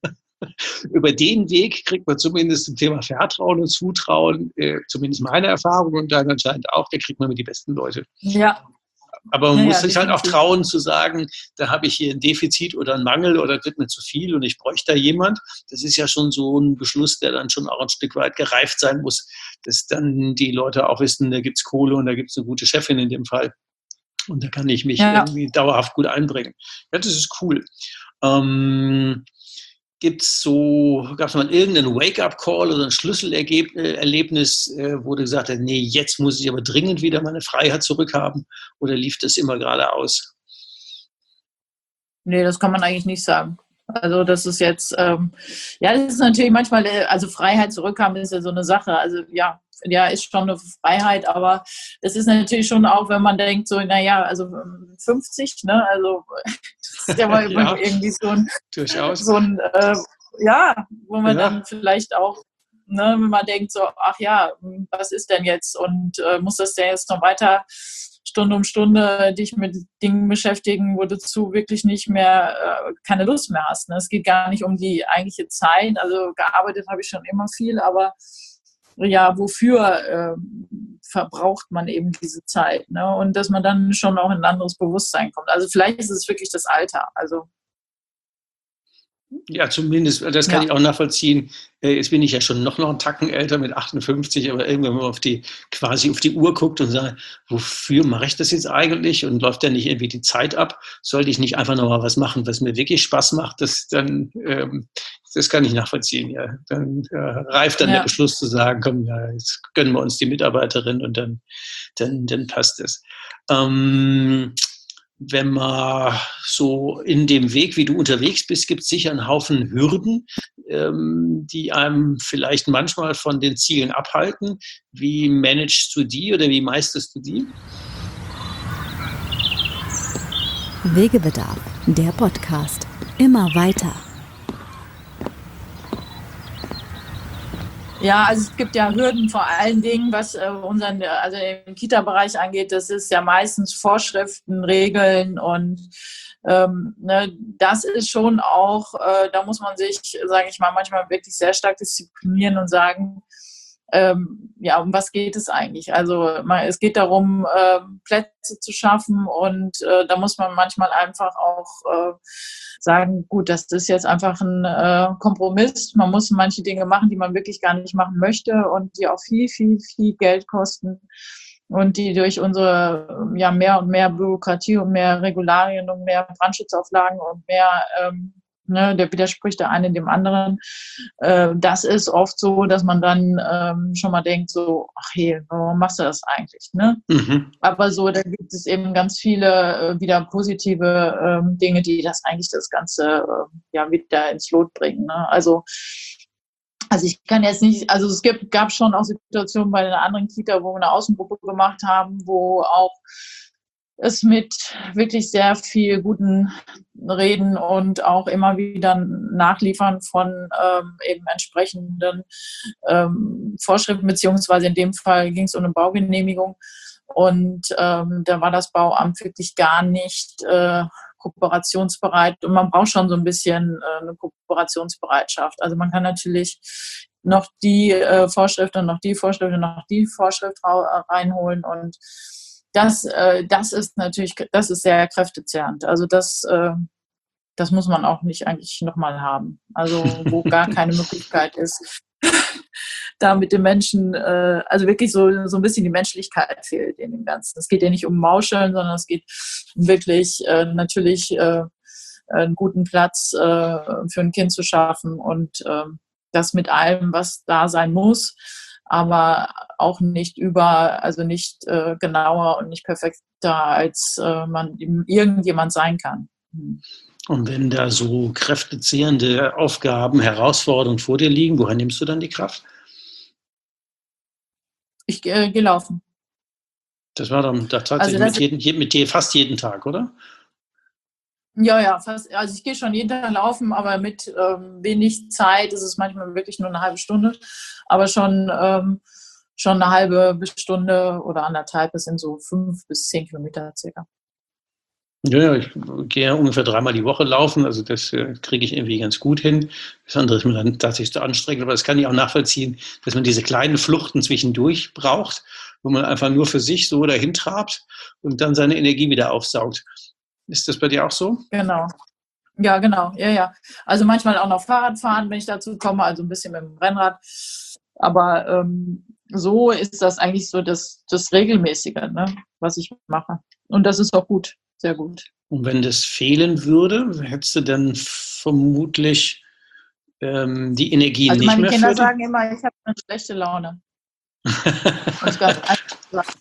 Über den Weg kriegt man zumindest zum Thema Vertrauen und Zutrauen, äh, zumindest meine Erfahrung und dann anscheinend auch, da kriegt man mit die besten Leute. Ja. Aber man Ja, muss ja, sich halt auch definitiv. trauen zu sagen, da habe ich hier ein Defizit oder einen Mangel oder das wird mir zu viel und ich bräuchte da jemand. Das ist ja schon so ein Beschluss, der dann schon auch ein Stück weit gereift sein muss, dass dann die Leute auch wissen, da gibt's Kohle und da gibt's eine gute Chefin in dem Fall. Und da kann ich mich Ja. irgendwie dauerhaft gut einbringen. Ja, das ist cool. Ähm, gibt's so, gab es mal irgendeinen Wake-up-Call oder ein Schlüsselerlebnis, äh, wo du gesagt hast, nee, jetzt muss ich aber dringend wieder meine Freiheit zurückhaben? Oder lief das immer geradeaus? Nee, das kann man eigentlich nicht sagen. Also das ist jetzt, ähm, ja, das ist natürlich manchmal, äh, also Freiheit zurückhaben ist ja so eine Sache. Also ja, ja, ist schon eine Freiheit, aber das ist natürlich schon auch, wenn man denkt, so, naja, also fünfzig, ne, also das ist ja mal Ja. irgendwie so ein, Durchaus. so ein äh, ja, wo man Ja. dann vielleicht auch, ne, wenn man denkt so, ach ja, was ist denn jetzt und äh, muss das denn jetzt noch weiter Stunde um Stunde dich mit Dingen beschäftigen, wo du zu wirklich nicht mehr, äh, keine Lust mehr hast. Ne? Es geht gar nicht um die eigentliche Zeit. Also gearbeitet habe ich schon immer viel, aber ja, wofür äh, verbraucht man eben diese Zeit? Ne? Und dass man dann schon auch in ein anderes Bewusstsein kommt. Also vielleicht ist es wirklich das Alter. Also Ja, zumindest, das kann Ja. ich auch nachvollziehen. Äh, Jetzt bin ich ja schon noch, noch einen Tacken älter mit achtundfünfzig, aber irgendwann, wenn man auf die, quasi auf die Uhr guckt und sagt, wofür mache ich das jetzt eigentlich? Und läuft da nicht irgendwie die Zeit ab? Sollte ich nicht einfach nochmal was machen, was mir wirklich Spaß macht? Das, dann, ähm, das kann ich nachvollziehen, ja. Dann äh, reift dann Ja. der Beschluss zu sagen, komm, ja, jetzt gönnen wir uns die Mitarbeiterin und dann, dann, dann passt es. Ähm, Wenn man so in dem Weg, wie du unterwegs bist, gibt es sicher einen Haufen Hürden, ähm, die einem vielleicht manchmal von den Zielen abhalten. Wie managst du die oder wie meisterst du die? Wegebedarf, der Podcast. Immer weiter. Ja, also es gibt ja Hürden vor allen Dingen, was äh, unseren, also im Kita-Bereich angeht. Das ist ja meistens Vorschriften, Regeln und ähm, ne, das ist schon auch, äh, da muss man sich, sage ich mal, manchmal wirklich sehr stark disziplinieren und sagen, ähm, ja, um was geht es eigentlich? Also man, es geht darum, äh, Plätze zu schaffen und äh, da muss man manchmal einfach auch äh, sagen, gut, das ist jetzt einfach ein äh, Kompromiss. Man muss manche Dinge machen, die man wirklich gar nicht machen möchte und die auch viel, viel, viel Geld kosten und die durch unsere ja mehr und mehr Bürokratie und mehr Regularien und mehr Brandschutzauflagen und mehr ähm, Ne, der widerspricht der eine dem anderen. Äh, das ist oft so, dass man dann ähm, schon mal denkt, so, ach hey, warum machst du das eigentlich? Ne? Mhm. Aber so, da gibt es eben ganz viele äh, wieder positive ähm, Dinge, die das eigentlich das Ganze äh, ja wieder ins Lot bringen. Ne? Also, also ich kann jetzt nicht, also es gibt, gab schon auch Situationen bei einer anderen Kita, wo wir eine Außengruppe gemacht haben, wo auch es mit wirklich sehr viel guten Reden und auch immer wieder Nachliefern von ähm, eben entsprechenden ähm, Vorschriften, beziehungsweise in dem Fall ging es um eine Baugenehmigung und ähm, da war das Bauamt wirklich gar nicht äh, kooperationsbereit und man braucht schon so ein bisschen äh, eine Kooperationsbereitschaft. Also man kann natürlich noch die äh, Vorschrift und noch die Vorschrift und noch die Vorschrift reinholen und Das, äh, das ist natürlich, das ist sehr kräftezehrend. Also das, äh, das muss man auch nicht eigentlich nochmal haben. Also wo gar keine Möglichkeit ist, da mit den Menschen, äh, also wirklich so, so ein bisschen die Menschlichkeit fehlt in dem Ganzen. Es geht ja nicht um Mauscheln, sondern es geht um wirklich äh, natürlich äh, einen guten Platz äh, für ein Kind zu schaffen und äh, das mit allem, was da sein muss, aber auch nicht über, also nicht äh, genauer und nicht perfekter, als äh, man irgendjemand sein kann. Hm. Und wenn da so kräftezehrende Aufgaben, Herausforderungen vor dir liegen, woher nimmst du dann die Kraft? Ich äh, gehe laufen. Das war dann tatsächlich Also mit, jedem, mit dir fast jeden Tag, oder? Ja, ja, fast. Also ich gehe schon jeden Tag laufen, aber mit ähm, wenig Zeit ist es manchmal wirklich nur eine halbe Stunde, aber schon, ähm, schon eine halbe Stunde oder anderthalb, das sind so fünf bis zehn Kilometer circa. Ja, ja, ich gehe ungefähr dreimal die Woche laufen, also das äh, kriege ich irgendwie ganz gut hin. Das andere ist mir dann tatsächlich zu anstrengend, aber das kann ich auch nachvollziehen, dass man diese kleinen Fluchten zwischendurch braucht, wo man einfach nur für sich so dahin trabt und dann seine Energie wieder aufsaugt. Ist das bei dir auch so? Genau. Ja, genau. Ja, ja. Also manchmal auch noch Fahrrad fahren, wenn ich dazu komme, also ein bisschen mit dem Rennrad. Aber ähm, so ist das eigentlich so das, das Regelmäßige, ne, was ich mache. Und das ist auch gut, sehr gut. Und wenn das fehlen würde, hättest du dann vermutlich ähm, die Energie also nicht mehr für dich? Meine Kinder sagen immer, ich habe eine schlechte Laune. Und ganz einfach.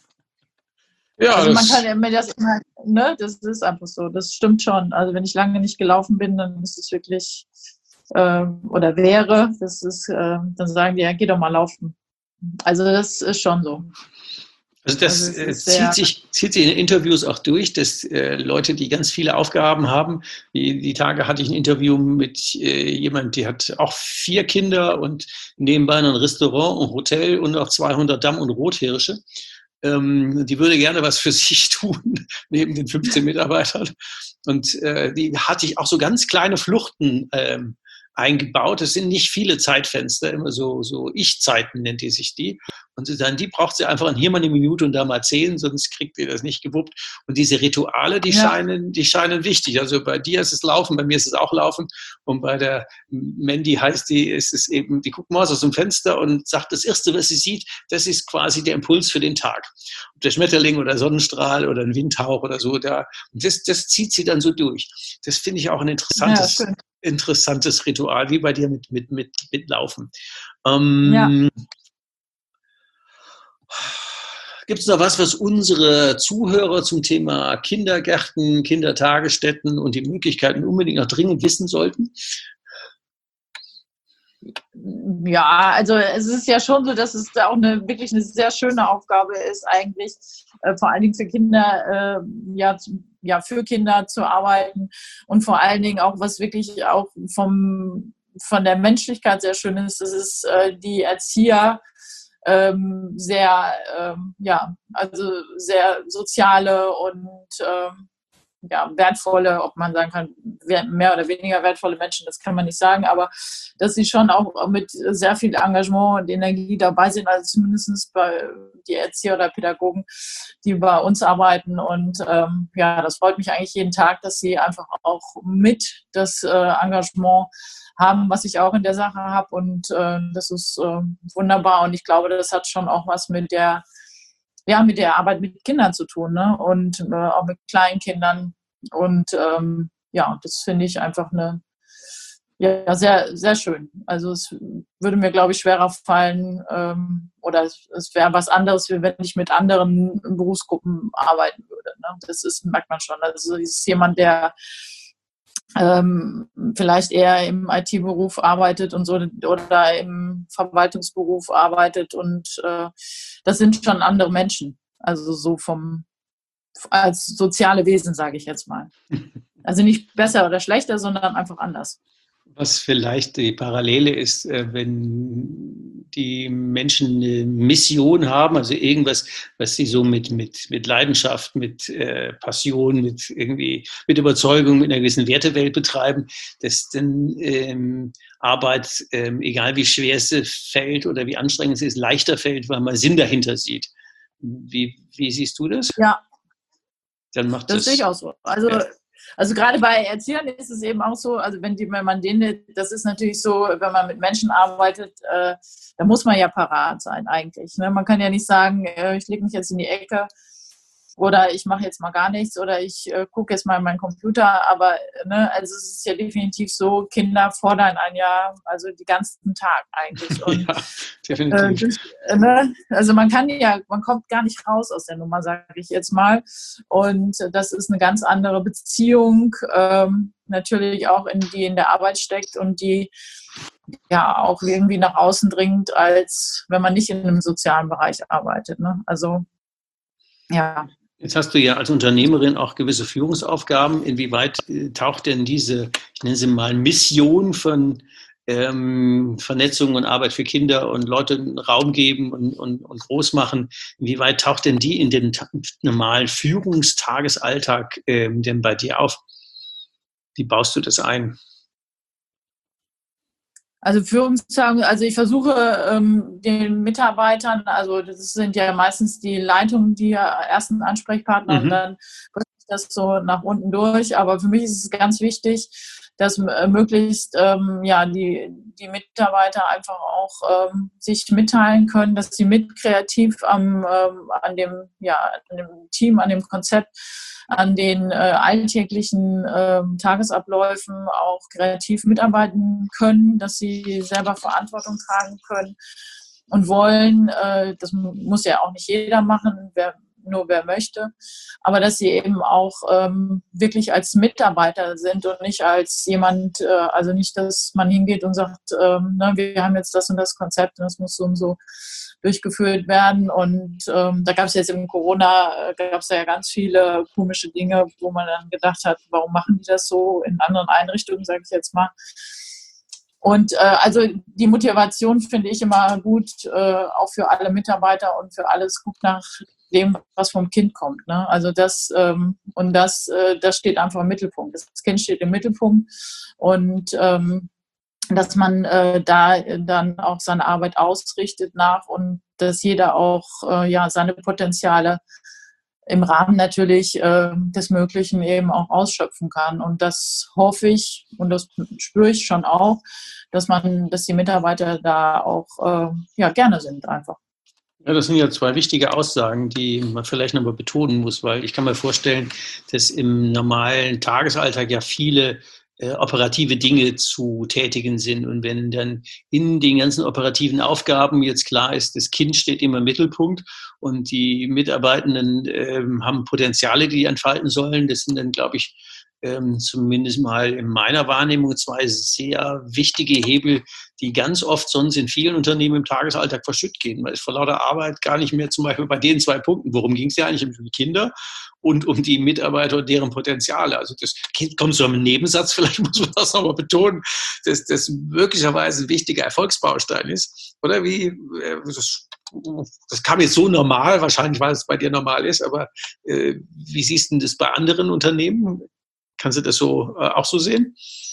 Ja, also man kann ja mir das immer, ne, das ist einfach so, das stimmt schon. Also wenn ich lange nicht gelaufen bin, dann ist es wirklich, äh, oder wäre, das ist, äh, dann sagen die, ja, geh doch mal laufen. Also das ist schon so. Also das also äh, zieht, sich, zieht sich in Interviews auch durch, dass äh, Leute, die ganz viele Aufgaben haben, die, die Tage hatte ich ein Interview mit äh, jemand, die hat auch vier Kinder und nebenbei ein Restaurant, ein Hotel und noch zweihundert Damm- und Rothirsche. Ähm, die würde gerne was für sich tun, neben den fünfzehn Mitarbeitern. Und äh, die hatte ich auch so ganz kleine Fluchten ähm, eingebaut. Es sind nicht viele Zeitfenster, immer so, so Ich-Zeiten nennt die sich die. Und sie sagen, die braucht sie einfach hier mal eine Minute und da mal zehn, sonst kriegt ihr das nicht gewuppt. Und diese Rituale, die, ja. scheinen, die scheinen wichtig. Also bei dir ist es Laufen, bei mir ist es auch Laufen. Und bei der Mandy heißt die, ist es eben, die guckt mal aus dem Fenster und sagt, das Erste, was sie sieht, das ist quasi der Impuls für den Tag. Ob der Schmetterling oder Sonnenstrahl oder ein Windhauch oder so, da, und das, das zieht sie dann so durch. Das finde ich auch ein interessantes, ja, interessantes Ritual, wie bei dir mit, mit, mit, mit Laufen. Ähm, ja. Gibt es noch was, was unsere Zuhörer zum Thema Kindergärten, Kindertagesstätten und die Möglichkeiten unbedingt noch dringend wissen sollten? Ja, also es ist ja schon so, dass es da auch eine wirklich eine sehr schöne Aufgabe ist, eigentlich äh, vor allen Dingen für Kinder, äh, ja, zu, ja, für Kinder zu arbeiten und vor allen Dingen auch, was wirklich auch vom, von der Menschlichkeit sehr schön ist, das ist äh, die Erzieher ähm, sehr, ähm, ja, also sehr soziale und ähm, ja, wertvolle, ob man sagen kann, mehr oder weniger wertvolle Menschen, das kann man nicht sagen, aber dass sie schon auch mit sehr viel Engagement und Energie dabei sind, also zumindest bei die Erzieher oder Pädagogen, die bei uns arbeiten. Und ähm, ja, das freut mich eigentlich jeden Tag, dass sie einfach auch mit das äh, Engagement haben, was ich auch in der Sache habe. Und äh, das ist äh, wunderbar. Und ich glaube, das hat schon auch was mit der, ja, mit der Arbeit mit Kindern zu tun, ne? Und äh, auch mit kleinen Kindern. Und ähm, ja, das finde ich einfach eine, ja, sehr, sehr schön. Also es würde mir, glaube ich, schwerer fallen ähm, oder es, es wäre was anderes, wie wenn ich mit anderen Berufsgruppen arbeiten würde. Ne? Das ist, merkt man schon. Also es ist jemand, der ähm, vielleicht eher im I T-Beruf arbeitet und so oder im Verwaltungsberuf arbeitet und äh, das sind schon andere Menschen. Also so vom als soziale Wesen, sage ich jetzt mal. Also nicht besser oder schlechter, sondern einfach anders. Was vielleicht die Parallele ist, wenn die Menschen eine Mission haben, also irgendwas, was sie so mit, mit, mit Leidenschaft, mit äh, Passion, mit irgendwie, mit Überzeugung, mit einer gewissen Wertewelt betreiben, dass dann ähm, Arbeit, ähm, egal wie schwer es fällt oder wie anstrengend es ist, leichter fällt, weil man Sinn dahinter sieht. Wie, wie siehst du das? Ja, dann macht das das sehe ich auch so. Also ja. Also gerade bei Erziehern ist es eben auch so, also wenn, die, wenn man denen, das ist natürlich so, wenn man mit Menschen arbeitet, äh, da muss man ja parat sein eigentlich. Ne? Man kann ja nicht sagen, äh, ich lege mich jetzt in die Ecke oder ich mache jetzt mal gar nichts oder ich äh, gucke jetzt mal in meinen Computer. Aber ne, also es ist ja definitiv so, Kinder fordern einen ja also den ganzen Tag eigentlich. Und, ja, definitiv. Äh, durch, äh, ne? Also man kann ja, man kommt gar nicht raus aus der Nummer, sage ich jetzt mal. Und das ist eine ganz andere Beziehung, ähm, natürlich auch in die in der Arbeit steckt und die ja auch irgendwie nach außen dringt, als wenn man nicht in einem sozialen Bereich arbeitet. Ne? Also ja. Jetzt hast du ja als Unternehmerin auch gewisse Führungsaufgaben. Inwieweit äh, taucht denn diese, ich nenne sie mal, Mission von ähm, Vernetzung und Arbeit für Kinder und Leute einen Raum geben und, und, und groß machen, inwieweit taucht denn die in den ta- normalen Führungstagesalltag ähm, denn bei dir auf? Wie baust du das ein? Also Führungstagen, also ich versuche ähm, den Mitarbeitern, also das sind ja meistens die Leitungen, die ja ersten Ansprechpartner Mhm. und dann bringe ich das so nach unten durch. Aber für mich ist es ganz wichtig, dass äh, möglichst ähm, ja die, die Mitarbeiter einfach auch ähm, sich mitteilen können, dass sie mit kreativ am, ähm, an dem, ja, an dem Team, an dem Konzept, an den äh, alltäglichen äh, Tagesabläufen auch kreativ mitarbeiten können, dass sie selber Verantwortung tragen können und wollen. Äh, das muss ja auch nicht jeder machen, wer, nur wer möchte, aber dass sie eben auch ähm, wirklich als Mitarbeiter sind und nicht als jemand, äh, also nicht, dass man hingeht und sagt, ähm, ne, wir haben jetzt das und das Konzept und das muss so und so durchgeführt werden. Und ähm, da gab es jetzt im Corona, äh, gab es ja ganz viele komische Dinge, wo man dann gedacht hat, warum machen die das so in anderen Einrichtungen, sage ich jetzt mal. Und äh, also die Motivation finde ich immer gut, äh, auch für alle Mitarbeiter und für alles gut nach dem, was vom Kind kommt. Ne? Also das ähm, und das, äh, das steht einfach im Mittelpunkt. Das Kind steht im Mittelpunkt und ähm, dass man äh, da dann auch seine Arbeit ausrichtet nach und dass jeder auch äh, ja seine Potenziale im Rahmen natürlich äh, des Möglichen eben auch ausschöpfen kann. Und das hoffe ich und das spüre ich schon auch, dass man, dass die Mitarbeiter da auch äh, ja gerne sind einfach. Ja, das sind ja zwei wichtige Aussagen, die man vielleicht nochmal betonen muss, weil ich kann mir vorstellen, dass im normalen Tagesalltag ja viele äh, operative Dinge zu tätigen sind. Und wenn dann in den ganzen operativen Aufgaben jetzt klar ist, das Kind steht immer im Mittelpunkt und die Mitarbeitenden äh, haben Potenziale, die entfalten sollen, das sind dann, glaube ich, ähm, zumindest mal in meiner Wahrnehmung zwei sehr wichtige Hebel, die ganz oft sonst in vielen Unternehmen im Tagesalltag verschütt gehen, weil es vor lauter Arbeit gar nicht mehr, zum Beispiel bei den zwei Punkten, worum ging es ja eigentlich, um die Kinder und um die Mitarbeiter und deren Potenziale. Also das kommt so im Nebensatz, vielleicht muss man das nochmal betonen, dass das möglicherweise ein wichtiger Erfolgsbaustein ist. Oder wie, das, das kam jetzt so normal, wahrscheinlich weil es bei dir normal ist, aber äh, wie siehst du das bei anderen Unternehmen? Kannst du das so äh, auch so sehen?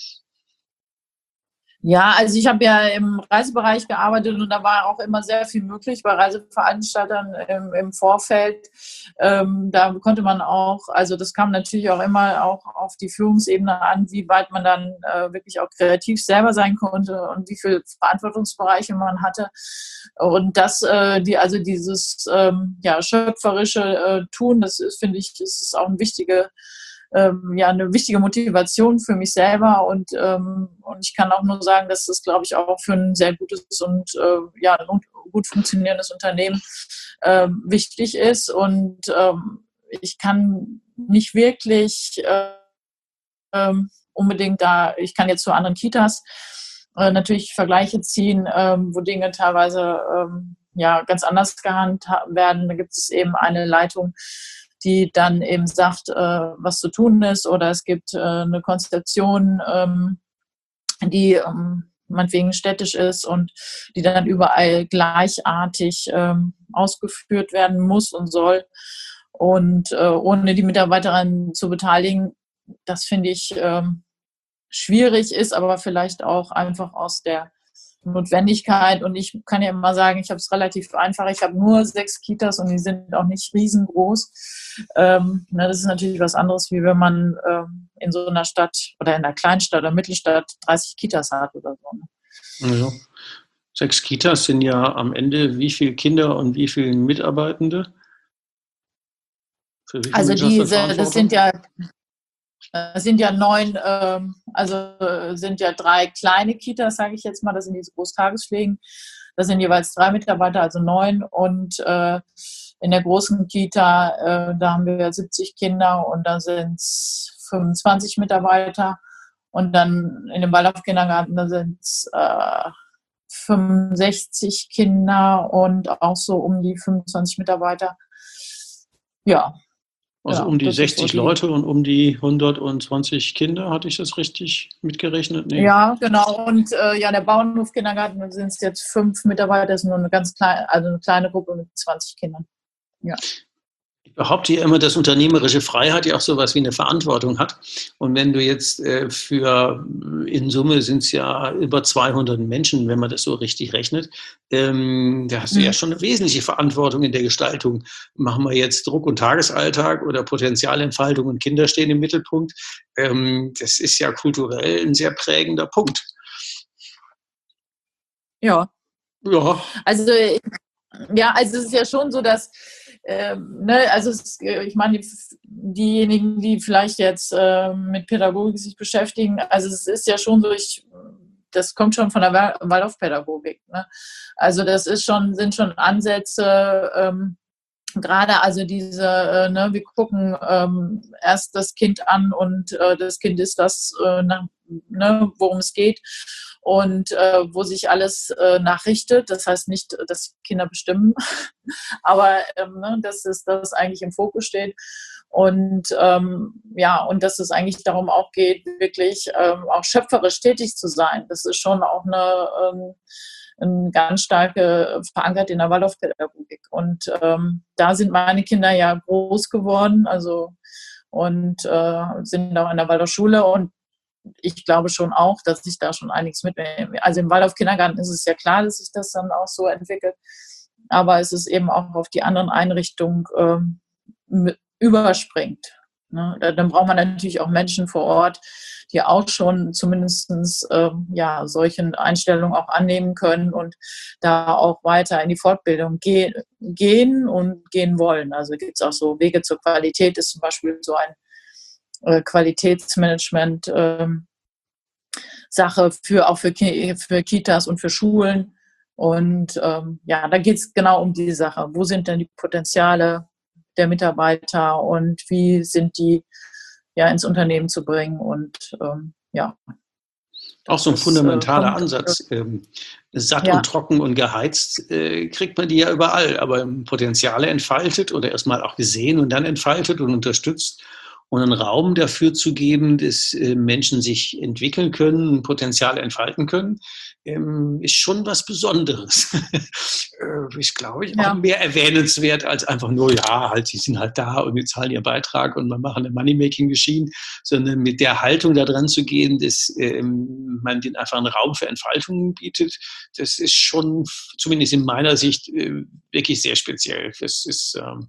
Ja, also ich habe ja im Reisebereich gearbeitet und da war auch immer sehr viel möglich bei Reiseveranstaltern im, im Vorfeld. Ähm, da konnte man auch, also das kam natürlich auch immer auch auf die Führungsebene an, wie weit man dann äh, wirklich auch kreativ selber sein konnte und wie viele Verantwortungsbereiche man hatte. Und das, äh, die, also dieses ähm, ja, schöpferische äh, Tun, das ist, finde ich, das ist auch ein wichtige Ähm, ja, eine wichtige Motivation für mich selber und, ähm, und ich kann auch nur sagen, dass das, glaube ich, auch für ein sehr gutes und äh, ja, ein gut funktionierendes Unternehmen äh, wichtig ist und ähm, ich kann nicht wirklich äh, ähm, unbedingt da, ich kann jetzt zu anderen Kitas äh, natürlich Vergleiche ziehen, ähm, wo Dinge teilweise ähm, ja, ganz anders gehandhabt werden. Da gibt es eben eine Leitung, die dann eben sagt, äh, was zu tun ist, oder es gibt äh, eine Konstellation, ähm, die ähm, meinetwegen städtisch ist und die dann überall gleichartig ähm, ausgeführt werden muss und soll. Und äh, ohne die Mitarbeiterin zu beteiligen, das finde ich ähm, schwierig, ist aber vielleicht auch einfach aus der Notwendigkeit. Und ich kann ja immer sagen, ich habe es relativ einfach. Ich habe nur sechs Kitas und die sind auch nicht riesengroß. Ähm, na, das ist natürlich was anderes, wie wenn man ähm, in so einer Stadt oder in einer Kleinstadt oder Mittelstadt dreißig Kitas hat oder so. Ne? Ja. Sechs Kitas sind ja am Ende wie viele Kinder und wie viele Mitarbeitende? Für wie viele also diese, das sind ja Es sind ja neun, ähm, also sind ja drei kleine Kitas, sage ich jetzt mal, das sind diese Großtagespflegen. Das sind jeweils drei Mitarbeiter, also neun. Und äh, in der großen Kita, äh, da haben wir siebzig Kinder und da sind es fünfundzwanzig Mitarbeiter. Und dann in dem Waldorf-Kindergarten, da sind es äh, fünfundsechzig Kinder und auch so um die fünfundzwanzig Mitarbeiter. Ja. Also ja, um die sechzig die, Leute und um die hundertzwanzig Kinder, hatte ich das richtig mitgerechnet? Nee. Ja, genau. Und äh, ja, der Bauernhof-Kindergarten, da sind es jetzt fünf Mitarbeiter, das ist nur eine ganz kleine, also eine kleine Gruppe mit zwanzig Kindern. Ja. Ich behaupte ja immer, dass unternehmerische Freiheit ja auch sowas wie eine Verantwortung hat. Und wenn du jetzt äh, für, in Summe sind es ja über zweihundert Menschen, wenn man das so richtig rechnet, ähm, da hast du mhm. ja schon eine wesentliche Verantwortung in der Gestaltung. Machen wir jetzt Druck- und Tagesalltag oder Potenzialentfaltung und Kinder stehen im Mittelpunkt. Ähm, das ist ja kulturell ein sehr prägender Punkt. Ja. Ja. Also, ja, also es ist ja schon so, dass Ähm, ne, also es, ich meine, die, diejenigen, die vielleicht jetzt äh, mit Pädagogik sich beschäftigen, also es ist ja schon so, ich, das kommt schon von der Waldorfpädagogik. Ne? Also das ist schon, sind schon Ansätze, ähm, gerade also diese, äh, ne, wir gucken ähm, erst das Kind an und äh, das Kind ist das, äh, nach, ne, worum es geht. Und äh, wo sich alles äh, nachrichtet. Das heißt nicht, dass Kinder bestimmen, aber ähm, ne, dass es das eigentlich im Fokus steht. Und ähm, ja, und dass es eigentlich darum auch geht, wirklich ähm, auch schöpferisch tätig zu sein. Das ist schon auch eine, ähm, eine ganz starke verankert in der Waldorfpädagogik. Und ähm, da sind meine Kinder ja groß geworden, also und äh, sind auch in der Waldorfschule und ich glaube schon auch, dass ich da schon einiges mitnehme. Also im Waldorf-Kindergarten ist es ja klar, dass sich das dann auch so entwickelt. Aber es ist eben auch auf die anderen Einrichtungen ähm, überspringt. Ne? Dann braucht man natürlich auch Menschen vor Ort, die auch schon zumindest ähm, ja, solchen Einstellungen auch annehmen können und da auch weiter in die Fortbildung ge- gehen und gehen wollen. Also gibt es auch so Wege zur Qualität, ist zum Beispiel so ein Qualitätsmanagement ähm, Sache für auch für, für Kitas und für Schulen. Und ähm, ja, da geht es genau um die Sache. Wo sind denn die Potenziale der Mitarbeiter und wie sind die ja ins Unternehmen zu bringen? Und ähm, ja. Auch so ein fundamentaler ist, äh, Ansatz. Ähm, satt ja. und trocken und geheizt äh, kriegt man die ja überall, aber Potenziale entfaltet oder erstmal auch gesehen und dann entfaltet und unterstützt und einen Raum dafür zu geben, dass äh, Menschen sich entwickeln können, Potenzial entfalten können, ähm, ist schon was Besonderes. äh, ist, glaube ich, auch Ja. mehr erwähnenswert als einfach nur, ja, halt, die sind halt da und wir zahlen ihren Beitrag und wir machen eine Moneymaking-Machine, sondern mit der Haltung da dran zu gehen, dass ähm, man den einfach einen Raum für Entfaltung bietet, das ist schon, zumindest in meiner Sicht, äh, wirklich sehr speziell. Das ist, ähm,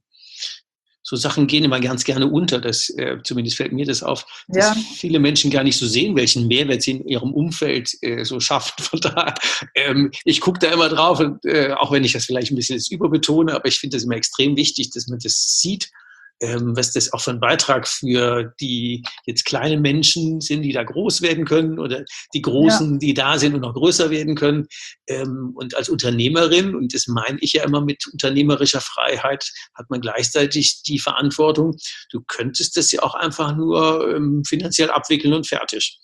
so Sachen gehen immer ganz gerne unter. Das, äh, zumindest fällt mir das auf, dass Ja. viele Menschen gar nicht so sehen, welchen Mehrwert sie in ihrem Umfeld äh, so schaffen. Von daher, ähm, ich gucke da immer drauf, und, äh, auch wenn ich das vielleicht ein bisschen jetzt überbetone, aber ich finde das immer extrem wichtig, dass man das sieht, ähm, was das auch für ein Beitrag für die jetzt kleinen Menschen sind, die da groß werden können, oder die Großen, ja, die da sind und noch größer werden können. Ähm, und als Unternehmerin, und das meine ich ja immer mit unternehmerischer Freiheit, hat man gleichzeitig die Verantwortung, du könntest das ja auch einfach nur ähm, finanziell abwickeln und fertig.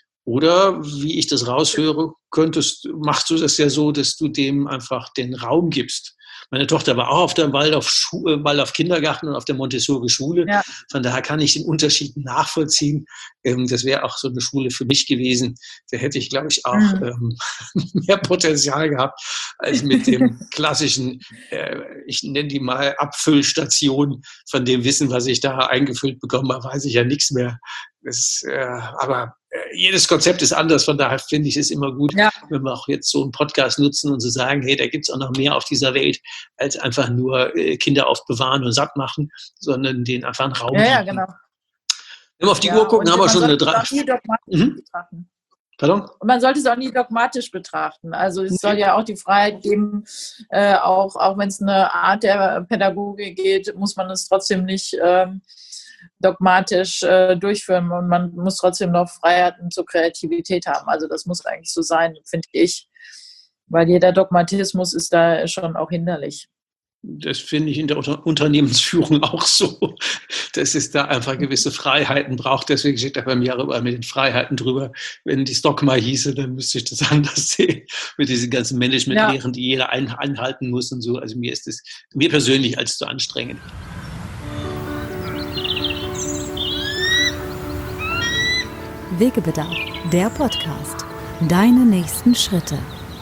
Oder, wie ich das raushöre, könntest, machst du das ja so, dass du dem einfach den Raum gibst. Meine Tochter war auch auf der Waldorf, Waldorf Kindergarten und auf der Montessori-Schule. Ja. Von daher kann ich den Unterschied nachvollziehen. Das wäre auch so eine Schule für mich gewesen. Da hätte ich, glaube ich, auch mhm. mehr Potenzial gehabt als mit dem klassischen, ich nenne die mal Abfüllstation. Von dem Wissen, was ich da eingefüllt bekommen habe, weiß ich ja nichts mehr. Das, aber jedes Konzept ist anders, von daher finde ich es immer gut, ja, wenn wir auch jetzt so einen Podcast nutzen und so sagen, hey, da gibt es auch noch mehr auf dieser Welt, als einfach nur Kinder aufbewahren und satt machen, sondern denen einfach einen Raum ja, bieten. Ja, genau. Wenn wir auf die ja, Uhr gucken, haben wir schon eine drei. Mhm. Pardon? Und man sollte es auch nie dogmatisch betrachten. Also es soll ja auch die Freiheit geben, äh, auch, auch wenn es eine Art der Pädagogik geht, muss man es trotzdem nicht ähm, dogmatisch äh, durchführen, und man muss trotzdem noch Freiheiten zur Kreativität haben. Also das muss eigentlich so sein, finde ich, weil jeder Dogmatismus ist da schon auch hinderlich. Das finde ich in der Unter- Unternehmensführung auch so, dass es da einfach gewisse Freiheiten braucht. Deswegen steht da bei mir auch mit den Freiheiten drüber. Wenn die Stockmar hieße, dann müsste ich das anders sehen, mit diesen ganzen Management-Lehren, ja, die jeder ein- einhalten muss und so. Also mir ist das, mir persönlich, als zu anstrengend. Wegebedarf, der Podcast. Deine nächsten Schritte.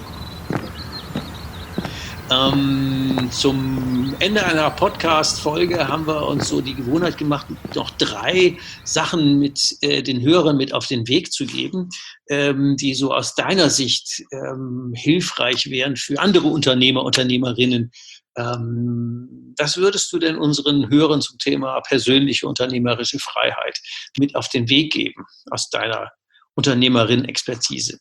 Ähm, zum Ende einer Podcast-Folge haben wir uns so die Gewohnheit gemacht, noch drei Sachen mit äh, den Hörern mit auf den Weg zu geben, ähm, die so aus deiner Sicht ähm, hilfreich wären für andere Unternehmer, Unternehmerinnen. Ähm, was würdest du denn unseren Hörern zum Thema persönliche unternehmerische Freiheit mit auf den Weg geben, aus deiner Unternehmerin-Expertise?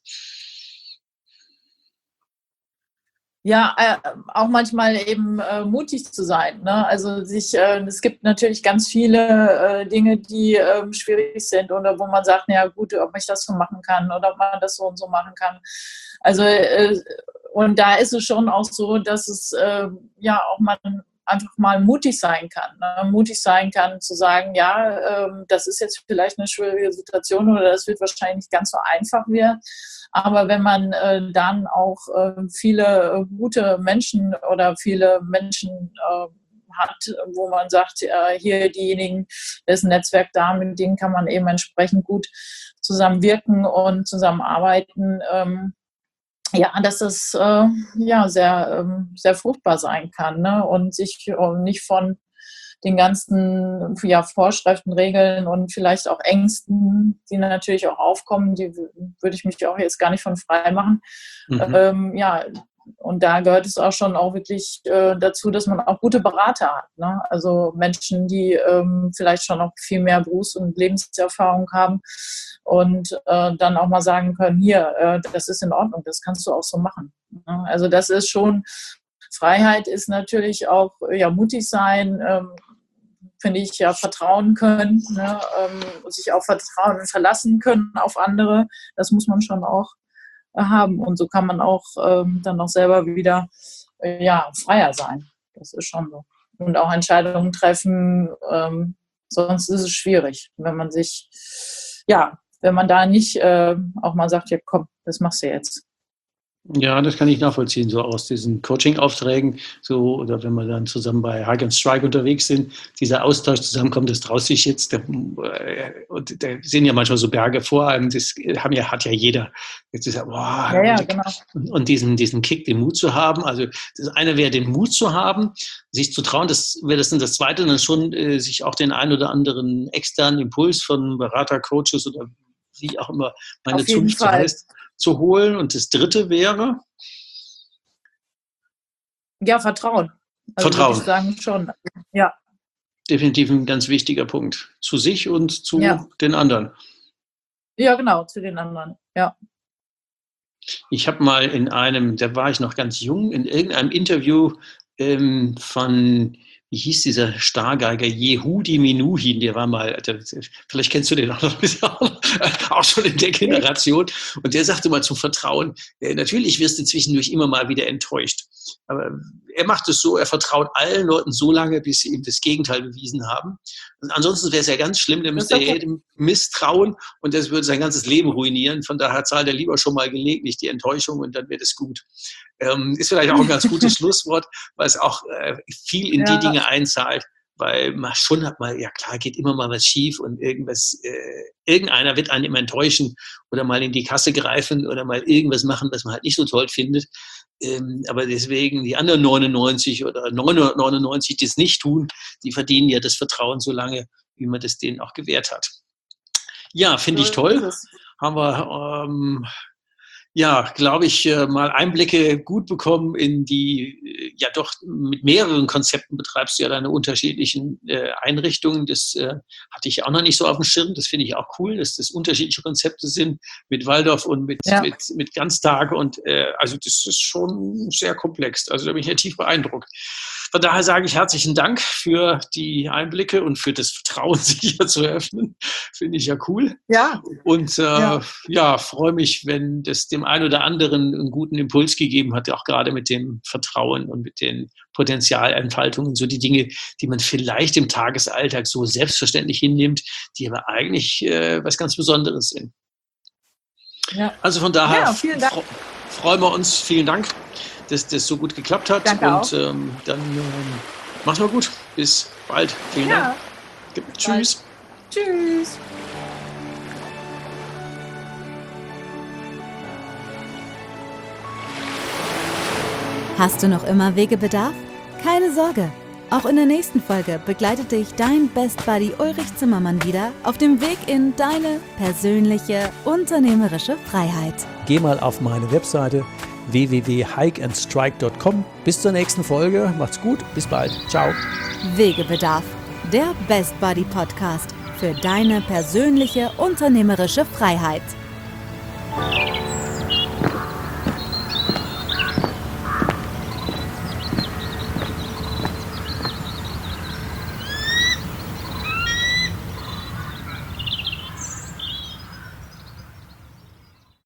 Ja, äh, auch manchmal eben äh, mutig zu sein. Ne? Also sich, äh, es gibt natürlich ganz viele äh, Dinge, die äh, schwierig sind, oder wo man sagt, na ja gut, ob ich das so machen kann oder ob man das so und so machen kann. Also äh, und da ist es schon auch so, dass es äh, ja auch man einfach mal mutig sein kann. Ne? Mutig sein kann zu sagen, ja, äh, das ist jetzt vielleicht eine schwierige Situation oder das wird wahrscheinlich nicht ganz so einfach werden. Aber wenn man äh, dann auch äh, viele äh, gute Menschen oder viele Menschen äh, hat, wo man sagt, äh, hier diejenigen, da ist ein Netzwerk da, mit denen kann man eben entsprechend gut zusammenwirken und zusammenarbeiten, ähm, ja, dass das äh, ja, sehr, ähm, sehr fruchtbar sein kann, ne? Und sich äh, nicht von den ganzen ja, Vorschriften, Regeln und vielleicht auch Ängsten, die natürlich auch aufkommen, die würde ich mich auch jetzt gar nicht von frei machen. Mhm. Ähm, ja, und da gehört es auch schon auch wirklich äh, dazu, dass man auch gute Berater hat. Ne? Also Menschen, die ähm, vielleicht schon noch viel mehr Berufs- und Lebenserfahrung haben und äh, dann auch mal sagen können, hier, äh, das ist in Ordnung, das kannst du auch so machen. Ne? Also das ist schon, Freiheit ist natürlich auch ja, mutig sein, ähm, finde ich, ja, vertrauen können, ne, ähm, sich auch vertrauen und verlassen können auf andere. Das muss man schon auch äh, haben. Und so kann man auch ähm, dann auch selber wieder äh, ja, freier sein. Das ist schon so. Und auch Entscheidungen treffen, ähm, sonst ist es schwierig, wenn man sich, ja, wenn man da nicht äh, auch mal sagt, ja komm, das machst du jetzt. Ja, das kann ich nachvollziehen, so aus diesen Coaching-Aufträgen, so, oder wenn wir dann zusammen bei Hike and Strike unterwegs sind, dieser Austausch zusammenkommt, das traut sich jetzt, der, äh, und da sind ja manchmal so Berge vor einem, das haben ja, hat ja jeder. Jetzt ist ja, boah, Ja, ja, genau. und, und diesen, diesen Kick, den Mut zu haben, also das eine wäre, den Mut zu haben, sich zu trauen, das wäre das dann das Zweite, dann schon äh, sich auch den einen oder anderen externen Impuls von Berater, Coaches oder wie auch immer meine Auf jeden Zunft so Fall. heißt, zu holen. Und das Dritte wäre? Ja, Vertrauen. Also Vertrauen. Würde ich sagen, schon. Ja. Definitiv ein ganz wichtiger Punkt. Zu sich und zu Ja. den anderen. Ja, genau, zu den anderen. Ja. Ich habe mal in einem, da war ich noch ganz jung, in irgendeinem Interview ähm, von, wie hieß dieser Stargeiger, Yehudi Menuhin, der war mal, der, vielleicht kennst du den auch noch, auch schon in der Generation. Und der sagte mal zum Vertrauen, äh, natürlich wirst du zwischendurch immer mal wieder enttäuscht. Aber er macht es so, er vertraut allen Leuten so lange, bis sie ihm das Gegenteil bewiesen haben. Und ansonsten wäre es ja ganz schlimm, der müsste okay. jedem misstrauen und das würde sein ganzes Leben ruinieren. Von daher zahlt er lieber schon mal gelegentlich die Enttäuschung und dann wird es gut. Ähm, ist vielleicht auch ein ganz gutes Schlusswort, weil es auch äh, viel in Ja. die Dinge einzahlt, weil man schon hat mal, ja klar, geht immer mal was schief und irgendwas, äh, irgendeiner wird einen immer enttäuschen oder mal in die Kasse greifen oder mal irgendwas machen, was man halt nicht so toll findet. Ähm, aber deswegen, die anderen neunundneunzig oder neunhundertneunundneunzig, die es nicht tun, die verdienen ja das Vertrauen so lange, wie man das denen auch gewährt hat. Ja, finde ich So toll. ist es. Haben wir, ähm, ja, glaube ich, äh, mal Einblicke gut bekommen in die, äh, ja doch mit mehreren Konzepten betreibst du ja deine unterschiedlichen äh, Einrichtungen. Das äh, hatte ich auch noch nicht so auf dem Schirm. Das finde ich auch cool, dass das unterschiedliche Konzepte sind mit Waldorf und mit, Ja. mit, mit Ganztag. Und äh, also das ist schon sehr komplex. Also da bin ich ja tief beeindruckt. Von daher sage ich herzlichen Dank für die Einblicke und für das Vertrauen, sich hier zu öffnen. Finde ich ja cool. Ja. Und äh, ja, Ja. freue mich, wenn das dem einen oder anderen einen guten Impuls gegeben hat, auch gerade mit dem Vertrauen und mit den Potenzialentfaltungen, so die Dinge, die man vielleicht im Tagesalltag so selbstverständlich hinnimmt, die aber eigentlich äh, was ganz Besonderes sind. Ja. Also von daher Ja, vielen Dank. fre- freuen wir uns. Vielen Dank, dass das so gut geklappt hat. Danke und auch. ähm, dann ähm, mach's mal gut. Bis bald. Vielen Ja. Dank. Tschüss. Tschüss. Hast du noch immer Wegebedarf? Keine Sorge! Auch in der nächsten Folge begleitet dich dein Best Buddy Ulrich Zimmermann wieder auf dem Weg in deine persönliche unternehmerische Freiheit. Geh mal auf meine Webseite w w w punkt hike and strike punkt com. Bis zur nächsten Folge. Macht's gut. Bis bald. Ciao. Wegebedarf, der Best Buddy Podcast für deine persönliche unternehmerische Freiheit.